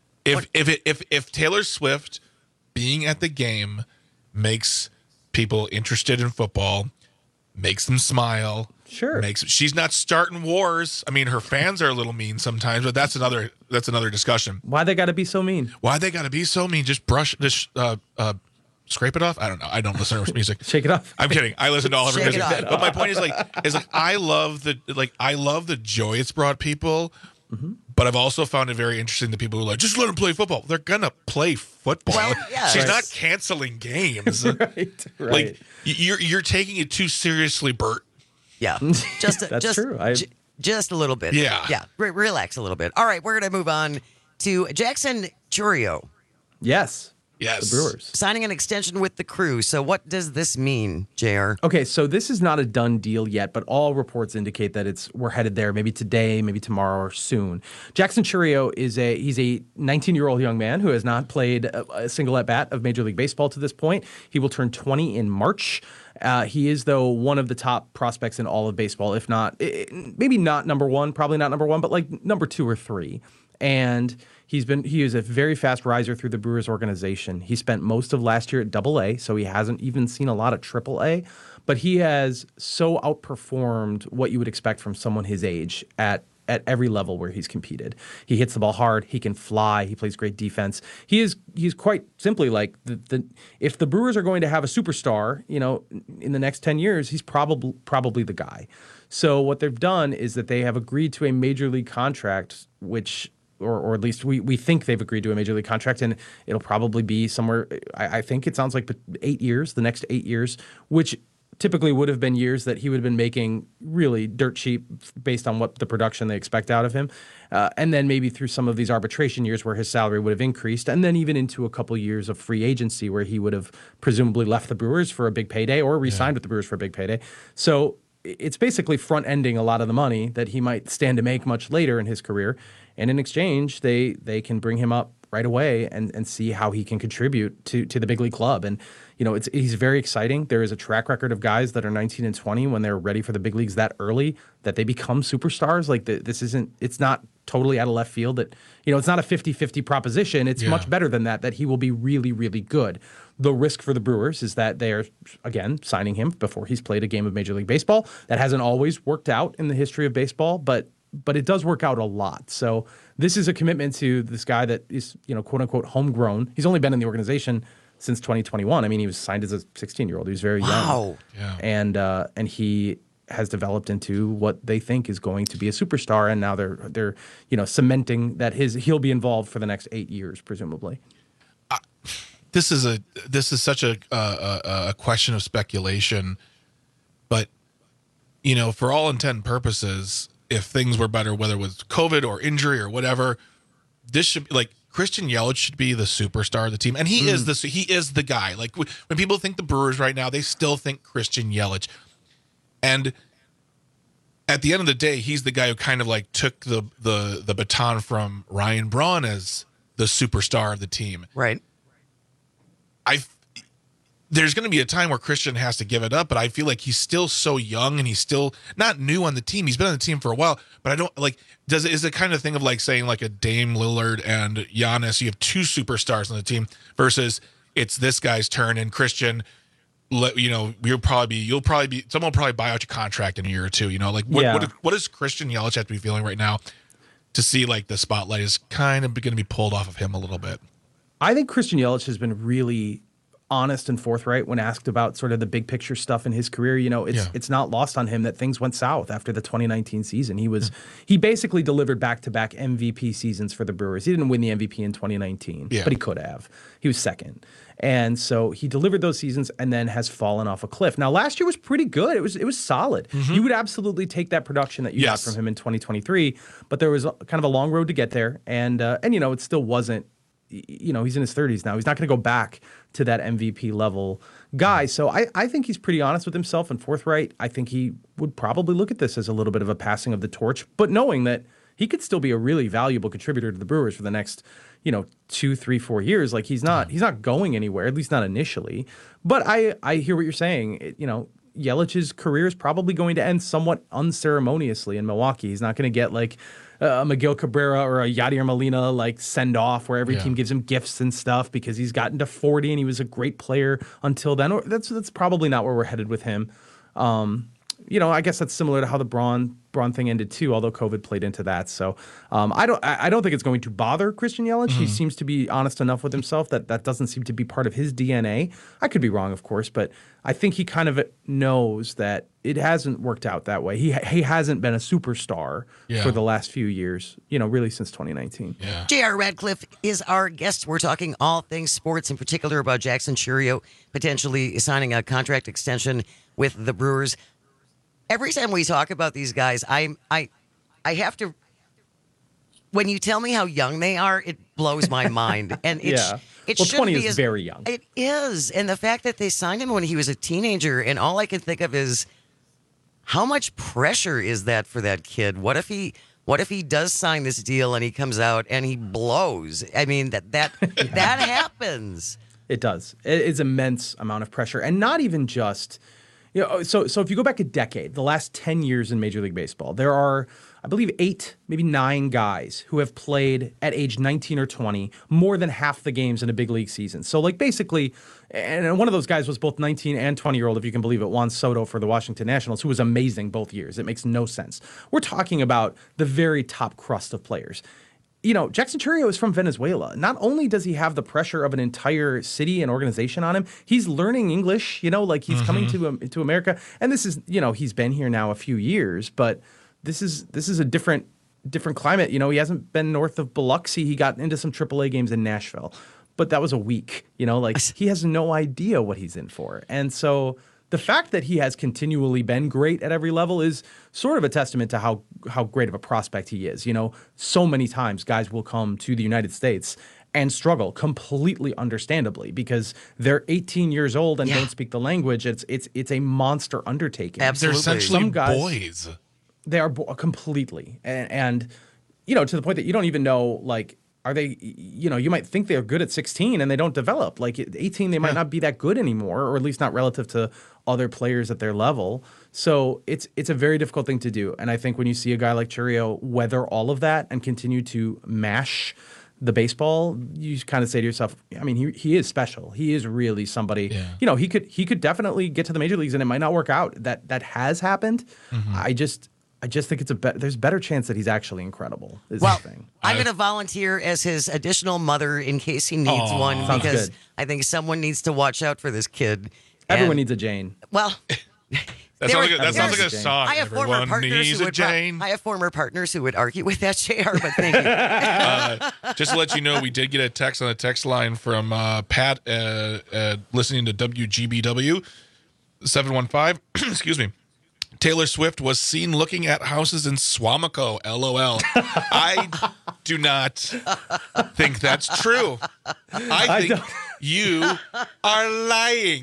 if Taylor Swift being at the game makes people interested in football, makes them smile, sure, she's not starting wars. I mean, her fans are a little mean sometimes, but that's another discussion. Why they got to be so mean? Just scrape it off. I don't know. I don't listen to her music. Shake it off. I'm kidding. I listen to all of her music. But my point is I love the joy it's brought people. Mm-hmm. But I've also found it very interesting that people who are like, just let them play football. They're gonna play football. Well, yeah. She's not canceling games. right. Like you're taking it too seriously, Bert. Yeah, that's true. Just a little bit. Yeah. Relax a little bit. All right, we're gonna move on to Jackson Chourio. Yes. Yes. The Brewers. Signing an extension with the Crew. So what does this mean, JR? Okay, so this is not a done deal yet, but all reports indicate that we're headed there, maybe today, maybe tomorrow, or soon. Jackson Chourio he's a 19-year-old young man who has not played a single at-bat of Major League Baseball to this point. He will turn 20 in March. He is, though, one of the top prospects in all of baseball, if not, maybe not number one, probably not number one, but like number 2 or 3. And he is a very fast riser through the Brewers organization. He spent most of last year at AA, so he hasn't even seen a lot of AAA. But he has so outperformed what you would expect from someone his age at at every level where he's competed. He hits the ball hard. He can fly. He plays great defense. He's quite simply like if the Brewers are going to have a superstar, in the next 10 years, he's probably the guy. So what they've done is that they have agreed to a major league contract, which, or at least we think they've agreed to a major league contract, and it'll probably be somewhere, I think it sounds like 8 years, the next 8 years, which typically would have been years that he would have been making really dirt cheap based on what the production they expect out of him. And then maybe through some of these arbitration years where his salary would have increased, and then even into a couple years of free agency where he would have presumably left the Brewers for a big payday or re-signed with the Brewers for a big payday. So it's basically front-ending a lot of the money that he might stand to make much later in his career. And in exchange, they can bring him up right away and see how he can contribute to the big league club. And, he's very exciting. There is a track record of guys that are 19 and 20 when they're ready for the big leagues that early, that they become superstars. Like it's not totally out of left field that, it's not a 50-50 proposition. It's much better than that he will be really, really good. The risk for the Brewers is that they are, again, signing him before he's played a game of Major League Baseball. That hasn't always worked out in the history of baseball, but it does work out a lot. So this is a commitment to this guy that is, quote unquote, homegrown. He's only been in the organization since 2021. I mean, he was signed as a 16-year-old. He was very young. Wow. Yeah. And he has developed into what they think is going to be a superstar, and now they're cementing that he'll be involved for the next 8 years, presumably. This is such a question of speculation, but for all intent and purposes, if things were better, whether it was COVID or injury or whatever, this should be like Christian Yelich should be the superstar of the team, and he is the guy. Like when people think the Brewers right now, they still think Christian Yelich, and at the end of the day, he's the guy who kind of like took the baton from Ryan Braun as the superstar of the team. Right. There's going to be a time where Christian has to give it up, but I feel like he's still so young and he's still not new on the team. He's been on the team for a while, but I don't like, is it kind of thing of like saying like a Dame Lillard and Giannis, you have two superstars on the team versus it's this guy's turn and Christian, someone will probably buy out your contract in a year or two, like what does Christian Yelich have to be feeling right now to see like the spotlight is kind of going to be pulled off of him a little bit? I think Christian Yelich has been really honest and forthright when asked about sort of the big picture stuff in his career. It's not lost on him that things went south after the 2019 season. He basically delivered back-to-back MVP seasons for the Brewers. He didn't win the MVP in 2019, but he could have. He was second. And so he delivered those seasons and then has fallen off a cliff. Now, last year was pretty good. It was solid. Mm-hmm. You would absolutely take that production that you got from him in 2023, but there was kind of a long road to get there. And it still wasn't, he's in his 30s now. He's not going to go back to that MVP level guy. So I think he's pretty honest with himself and forthright. I think he would probably look at this as a little bit of a passing of the torch, but knowing that he could still be a really valuable contributor to the Brewers for the next, 2, 3, 4 years. Like he's not going anywhere, at least not initially. But I hear what you're saying. Yelich's career is probably going to end somewhat unceremoniously in Milwaukee. He's not going to get like Miguel Cabrera or a Yadier Molina like send off where every team gives him gifts and stuff because he's gotten to 40 and he was a great player until then. Or that's probably not where we're headed with him. I guess that's similar to how the Braun thing ended too, although COVID played into that. So I don't think it's going to bother Christian Yelich. Mm-hmm. He seems to be honest enough with himself that doesn't seem to be part of his DNA. I could be wrong, of course, but I think he kind of knows that it hasn't worked out that way. He hasn't been a superstar for the last few years, really since 2019. Yeah. J.R. Radcliffe is our guest. We're talking all things sports, in particular about Jackson Chourio potentially signing a contract extension with the Brewers. Every time we talk about these guys, I have to. When you tell me how young they are, it blows my mind. And it 20 is very young. It is, and the fact that they signed him when he was a teenager, and all I can think of is how much pressure is that for that kid? What if he does sign this deal and he comes out and he blows? I mean that happens. It does. It's immense amount of pressure, and not even just. So if you go back a decade, the last 10 years in Major League Baseball, there are I believe 8, maybe 9 guys who have played at age 19 or 20 more than half the games in a big league season. So like basically, and one of those guys was both 19 and 20-year-old, if you can believe it, Juan Soto for the Washington Nationals, who was amazing both years. It makes no sense. We're talking about the very top crust of players. You know, Jackson Chourio is from Venezuela. Not only does he have the pressure of an entire city and organization on him, he's learning English, you know, like he's coming to America. And this is, you know, he's been here now a few years, but this is a different climate. You know, he hasn't been north of Biloxi. He got into some AAA games in Nashville, but that was a week, you know, like he has no idea what he's in for. And so the fact that he has continually been great at every level is sort of a testament to how great of a prospect he is. You know, so many times guys will come to the United States and struggle completely understandably because they're 18 years old and don't speak the language. It's a monster undertaking. Absolutely. They're essentially some guys, boys. They are completely. And, you know, to the point that you don't even know, like, are they, you know, you might think they're good at 16 and they don't develop. Like at 18, they might not be that good anymore, or at least not relative to other players at their level. So it's a very difficult thing to do. And I think when you see a guy like Chourio weather all of that and continue to mash the baseball, you kind of say to yourself, I mean, he is special. He is really somebody, you know, he could definitely get to the major leagues and it might not work out. That has happened. I just think there's a better chance that he's actually incredible. Is the thing. I'm going to volunteer as his additional mother in case he needs one, because I think someone needs to watch out for this kid. Everyone needs a Jane. Well, that sounds like a song. I have former partners who would argue with that, JR, but thank you. Just to let you know, we did get a text on the text line from Pat listening to WGBW 715. Excuse me. Taylor Swift was seen looking at houses in Swamico. LOL. I do not think that's true. I think you are lying.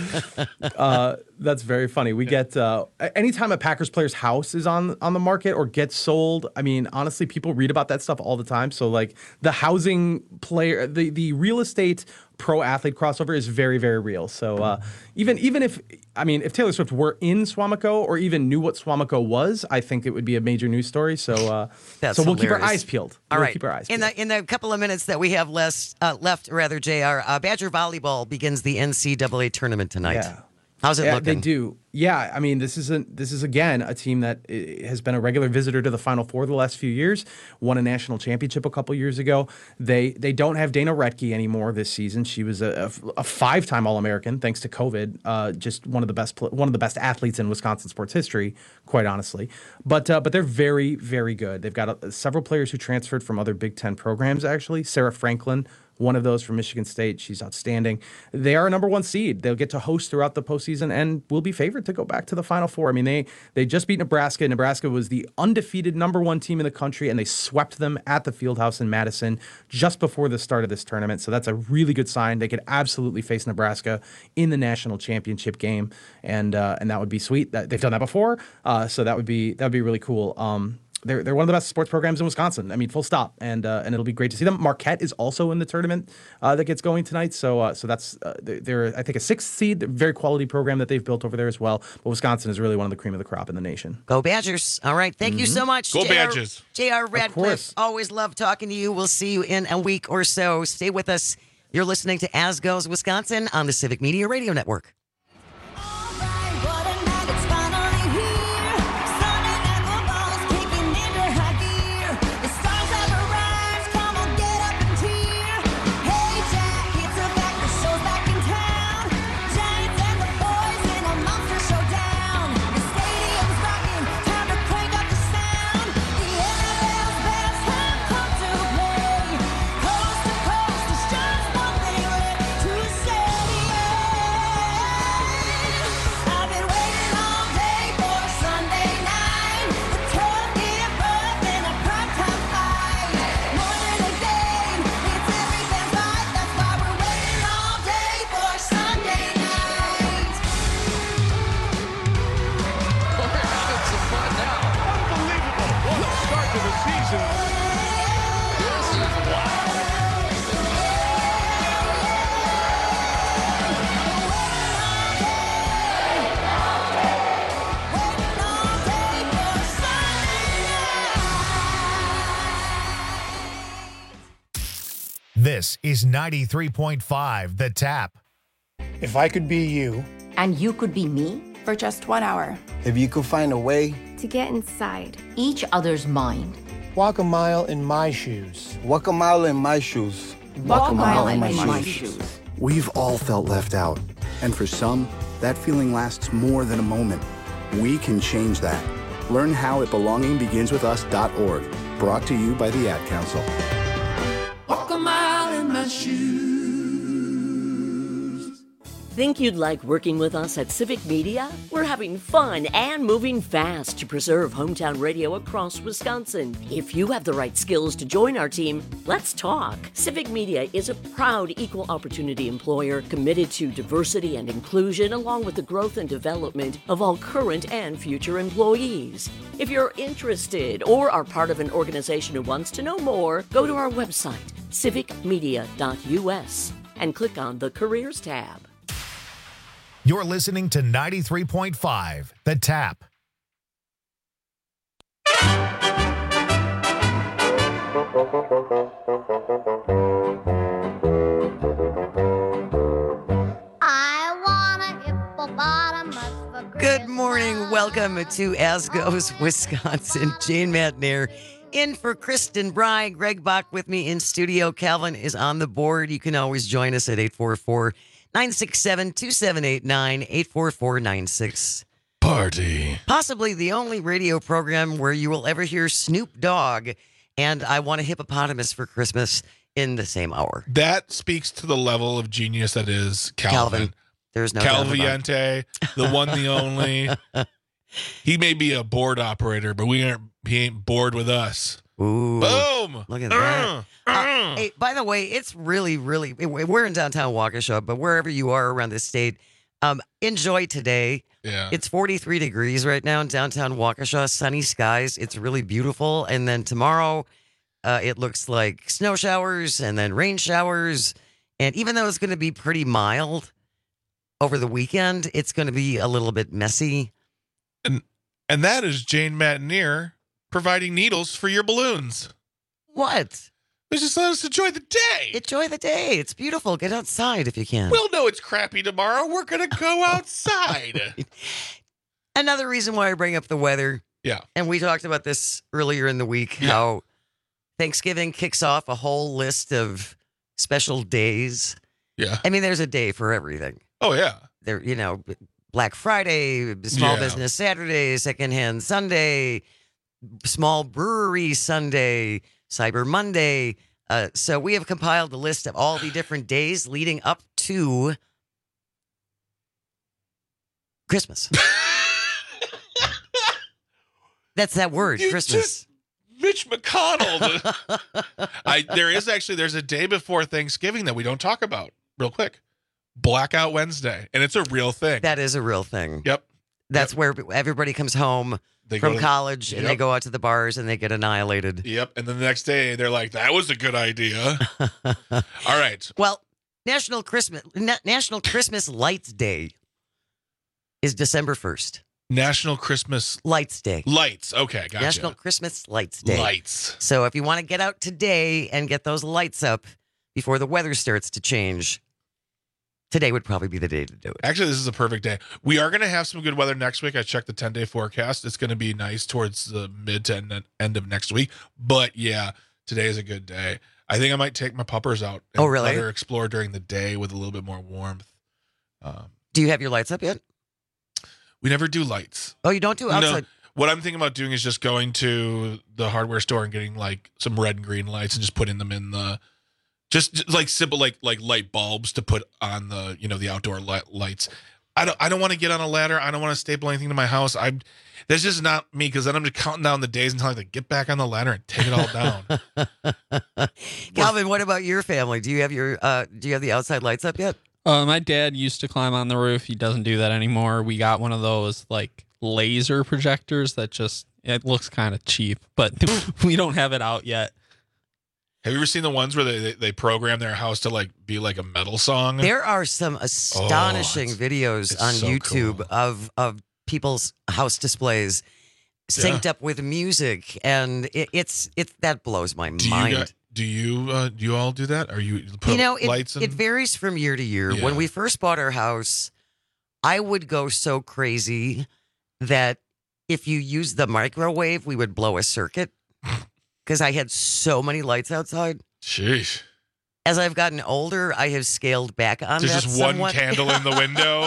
That's very funny. We get anytime a Packers player's house is on the market or gets sold. I mean, honestly, people read about that stuff all the time. So like the housing player, the real estate pro athlete crossover is very, very real. So even if Taylor Swift were in Swamico or even knew what Swamico was, I think it would be a major news story. So we'll keep our eyes peeled. All right. Keep our eyes peeled. In the couple of minutes that we have left, JR, Badger volleyball begins the NCAA tournament tonight. Yeah. How's it looking? They do. Yeah, I mean, this is again a team that has been a regular visitor to the Final Four the last few years. Won a national championship a couple years ago. They don't have Dana Retke anymore this season. She was a 5-time All-American thanks to COVID. Just one of the best athletes in Wisconsin sports history, quite honestly. But they're very, very good. They've got several players who transferred from other Big Ten programs. Actually, Sarah Franklin, one of those from Michigan State. She's outstanding. They are a number 1 seed. They'll get to host throughout the postseason and will be favored to go back to the Final Four. I mean, they just beat Nebraska. Nebraska was the undefeated number 1 team in the country, and they swept them at the Fieldhouse in Madison just before the start of this tournament. So that's a really good sign. They could absolutely face Nebraska in the national championship game, and that would be sweet. They've done that before, so that would be really cool. They're one of the best sports programs in Wisconsin. I mean, full stop. And it'll be great to see them. Marquette is also in the tournament that gets going tonight. So that's they're I think a 6th seed, very quality program that they've built over there as well. But Wisconsin is really one of the cream of the crop in the nation. Go Badgers! All right, thank you so much. Go Badgers! JR Radcliffe, always love talking to you. We'll see you in a week or so. Stay with us. You're listening to As Goes Wisconsin on the Civic Media Radio Network. This is 93.5 The Tap. If I could be you. And you could be me? For just 1 hour. If you could find a way. To get inside. Each other's mind. Walk a mile in my shoes. Walk a mile in my shoes. Walk a mile in my shoes. We've all felt left out. And for some, that feeling lasts more than a moment. We can change that. Learn how at belongingbeginswithus.org. Brought to you by the Ad Council. Walk a mile in my shoes. Think you'd like working with us at Civic Media? We're having fun and moving fast to preserve hometown radio across Wisconsin. If you have the right skills to join our team, let's talk. Civic Media is a proud equal opportunity employer committed to diversity and inclusion along with the growth and development of all current and future employees. If you're interested or are part of an organization who wants to know more, go to our website, civicmedia.us, and click on the Careers tab. You're listening to 93.5 The Tap. Good morning. Welcome to As Goes Wisconsin. Jane Matnier in for Kristen Bry. Greg Bach with me in studio. Calvin is on the board. You can always join us at 844-967-2789, 844-96. Party. Possibly the only radio program where you will ever hear Snoop Dogg and I Want a Hippopotamus for Christmas in the same hour. That speaks to the level of genius that is Calvin. There's no Calviente, the one, the only. He may be a board operator, but he ain't bored with us. Ooh. Boom. Look at that. Hey, by the way, it's really, we're in downtown Waukesha, but wherever you are around the state, enjoy today. Yeah. It's 43 degrees right now in downtown Waukesha, sunny skies. It's really beautiful. And then tomorrow, it looks like snow showers and then rain showers. And even though it's going to be pretty mild over the weekend, it's going to be a little bit messy. And that is Jane Matnier providing needles for your balloons. What? Just let us enjoy the day. Enjoy the day. It's beautiful. Get outside if you can. We'll know it's crappy tomorrow. We're going to go outside. Another reason why I bring up the weather. Yeah. And we talked about this earlier in the week, how Thanksgiving kicks off a whole list of special days. Yeah. I mean, there's a day for everything. Oh, yeah. There, Black Friday, Small Business Saturday, Secondhand Sunday, Small Brewery Sunday, Cyber Monday. So we have compiled a list of all the different days leading up to Christmas. That's that word, Christmas. Mitch McConnell. There's a day before Thanksgiving that we don't talk about real quick. Blackout Wednesday. And it's a real thing. That is a real thing. Yep. That's where everybody comes home from college and they go out to the bars and they get annihilated. Yep. And then the next day they're like, that was a good idea. All right. Well, National Christmas Lights Day is December 1st. National Christmas Lights Day. Lights. Okay, gotcha. National Christmas Lights Day. Lights. So if you want to get out today and get those lights up before the weather starts to change, today would probably be the day to do it. Actually, this is a perfect day. We are going to have some good weather next week. I checked the 10-day forecast. It's going to be nice towards the mid to end of next week. But yeah, today is a good day. I think I might take my puppers out and let her explore during the day with a little bit more warmth. Do you have your lights up yet? We never do lights. Oh, you don't do outside? No. What I'm thinking about doing is just going to the hardware store and getting like some red and green lights and just putting them in the just like simple like light bulbs to put on the the outdoor lights. I don't want to get on a ladder. I don't want to staple anything to my house. That's just not me, because then I'm just counting down the days until I have to get back on the ladder and take it all down. Calvin, what about your family? Do you have the outside lights up yet? My dad used to climb on the roof. He doesn't do that anymore. We got one of those like laser projectors that it looks kind of cheap, but we don't have it out yet. Have you ever seen the ones where they program their house to like be like a metal song? There are some astonishing videos on YouTube of people's house displays synced up with music, and it's that blows my mind. Do you all do that? Are you put lights in? It varies from year to year. Yeah. When we first bought our house, I would go so crazy that if you used the microwave, we would blow a circuit because I had so many lights outside. Sheesh. As I've gotten older, I have scaled back on There's that just somewhat. one candle in the window.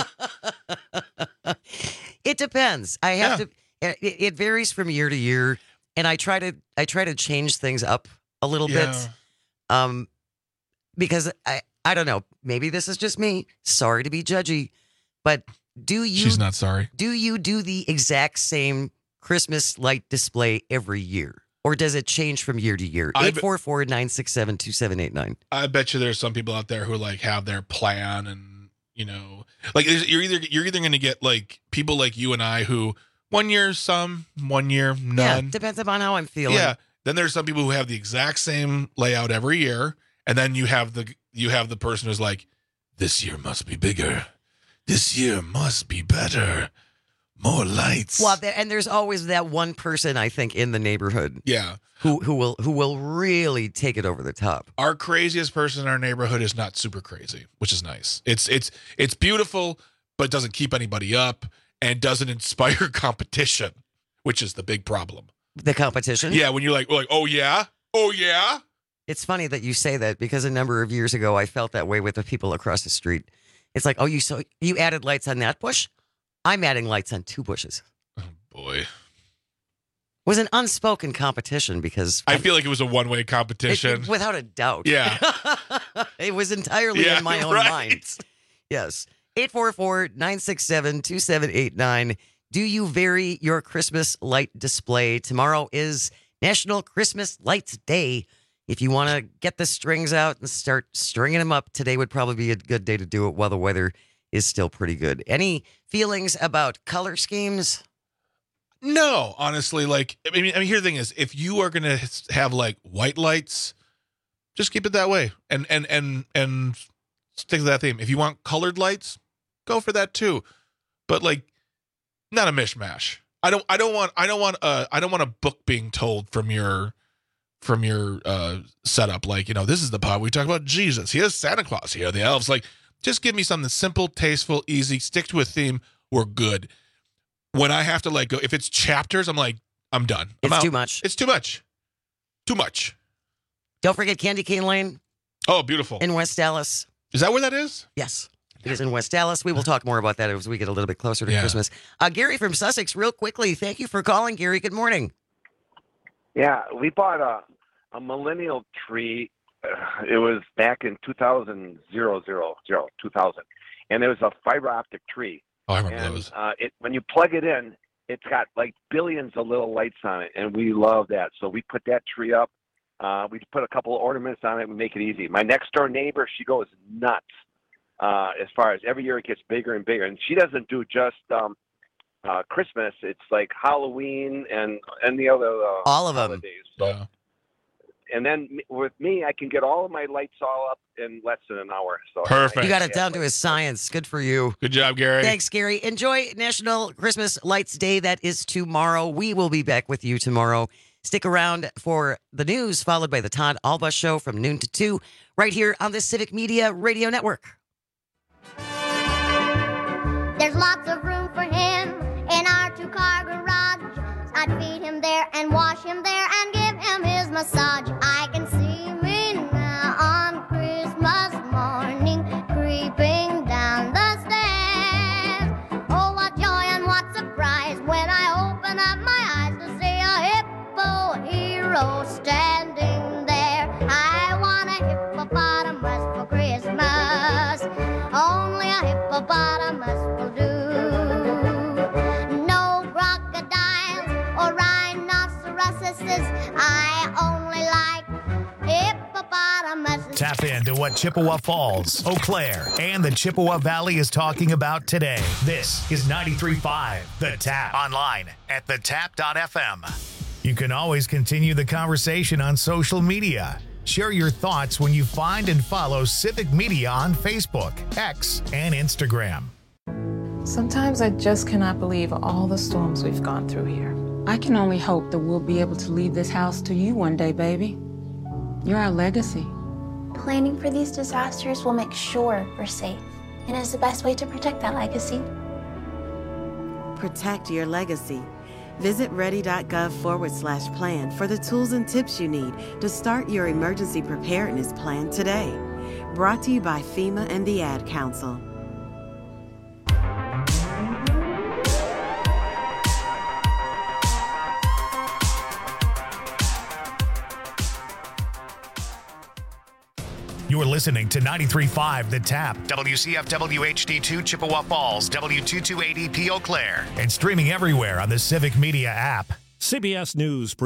It depends. I have to. It varies from year to year, and I try to change things up a little bit, because I don't know. Maybe this is just me. Sorry to be judgy, but do you? She's not sorry. Do you do the exact same Christmas light display every year, or does it change from year to year? 844-967-2789. I bet you there's some people out there who like have their plan, and like you're either going to get like people like you and I who 1 year some, 1 year none. Yeah, depends upon how I'm feeling. Yeah. Then there's some people who have the exact same layout every year, and then you have the person who's like, this year must be bigger. This year must be better. More lights. Well, and there's always that one person, I think, in the neighborhood. Yeah. Who will really take it over the top. Our craziest person in our neighborhood is not super crazy, which is nice. It's beautiful, but doesn't keep anybody up and doesn't inspire competition, which is the big problem. The competition? Yeah, when you're like, oh yeah? It's funny that you say that because a number of years ago I felt that way with the people across the street. It's like, you added lights on that bush? I'm adding lights on 2 bushes. Oh boy. It was an unspoken competition because I feel like it was a one-way competition. Without a doubt. Yeah. It was entirely in my own mind. Yes. 844-967-2789. Do you vary your Christmas light display? Tomorrow is National Christmas Lights Day. If you want to get the strings out and start stringing them up, today would probably be a good day to do it while the weather is still pretty good. Any feelings about color schemes? No, honestly, like, I mean, here's the thing is, if you are going to have like white lights, just keep it that way and stick to that theme. If you want colored lights, go for that too. But like, not a mishmash. I don't want a book being told from your setup. Like, this is the part we talk about Jesus. Here's Santa Claus. Here are the elves. Like, just give me something simple, tasteful, easy. Stick to a theme. We're good. When I have to like go, if it's chapters, I'm like, I'm done. It's too much. It's too much. Too much. Don't forget Candy Cane Lane. Oh, beautiful. In West Dallas. Is that where that is? Yes. It is in West Dallas. We will talk more about that as we get a little bit closer to Christmas. Gary from Sussex, real quickly. Thank you for calling, Gary. Good morning. Yeah, we bought a millennial tree. It was back in 2000, and it was a fiber optic tree. Oh, I remember those. When you plug it in, it's got like billions of little lights on it, and we love that. So we put that tree up. We put a couple of ornaments on it. We make it easy. My next door neighbor, she goes nuts as far as every year it gets bigger and bigger. And she doesn't do just Christmas. It's like Halloween and the other all of them. Holidays. So. And then with me, I can get all of my lights all up in less than an hour. So perfect. You got it down to a science. Good for you. Good job, Gary. Thanks, Gary. Enjoy National Christmas Lights Day. That is tomorrow. We will be back with you tomorrow. Stick around for the news, followed by the Todd Alba Show from noon to 2, right here on the Civic Media Radio Network. There's lots of room for him in our 2-car garage. I'd feed him there and wash him there and give him his massage. I can see me now on Christmas morning creeping down the stairs. Oh, what joy and what surprise when I open up my eyes to see a hippo hero standing there. I want a hippopotamus for Christmas. Only a hippopotamus will do. No crocodiles or rhinoceroses. I only like hippopotamuses. Tap into what Chippewa Falls, Eau Claire, and the Chippewa Valley is talking about today. This is 93.5 The Tap. Online at thetap.fm. You can always continue the conversation on social media. Share your thoughts when you find and follow Civic Media on Facebook, X, and Instagram. Sometimes I just cannot believe all the storms we've gone through here. I can only hope that we'll be able to leave this house to you one day, baby. You're our legacy. Planning for these disasters will make sure we're safe, and is the best way to protect that legacy. Protect your legacy. Visit ready.gov/plan for the tools and tips you need to start your emergency preparedness plan today. Brought to you by FEMA and the Ad Council. You're listening to 93.5 The Tap, WCFW HD2 Chippewa Falls, W228EP Eau Claire, and streaming everywhere on the Civic Media app. CBS News